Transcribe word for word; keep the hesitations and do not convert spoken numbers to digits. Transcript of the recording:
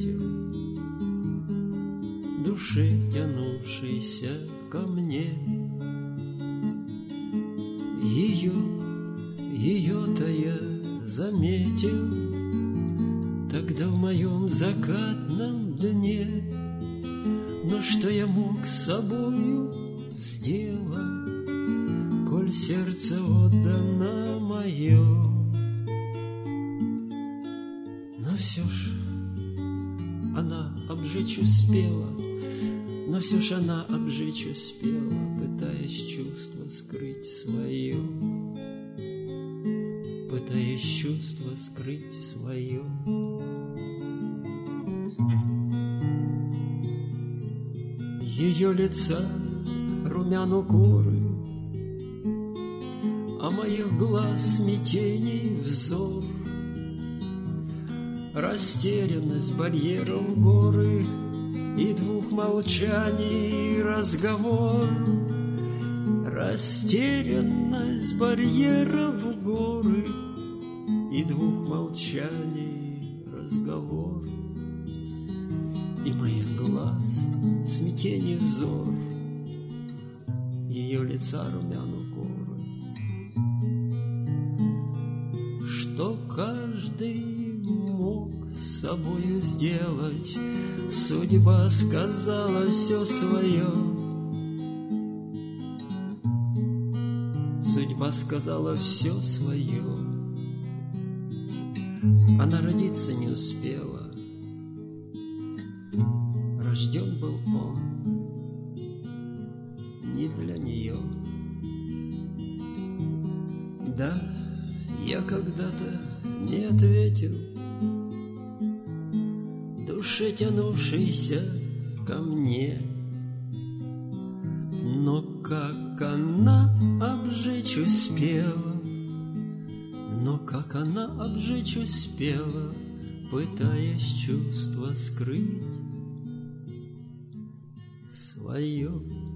ответил душе, тянувшейся ко мне. Ее, ее-то я заметил тогда в моем закатном дне. Но что я мог с собою сделать, коль сердце отдано мое? Но все ж она обжечь успела, но все ж она обжечь успела, пытаясь чувство скрыть свое, пытаясь чувство скрыть свое. Ее лица румян укоры, а моих глаз смятений взор, растерянность барьером горы и двух молчаний разговор. Растерянность барьеров горы и двух молчаний разговор. И моих глаз смятений взор, ее лица румян укоры. Что каждый мог с собою сделать, судьба сказала все свое. Судьба сказала все свое. Она родиться не успела, рожден был он не для нее. Да, я когда-то не ответил душе, тянувшейся ко мне. Но как она обжечь успела, но как она обжечь успела, пытаясь чувство скрыть свое.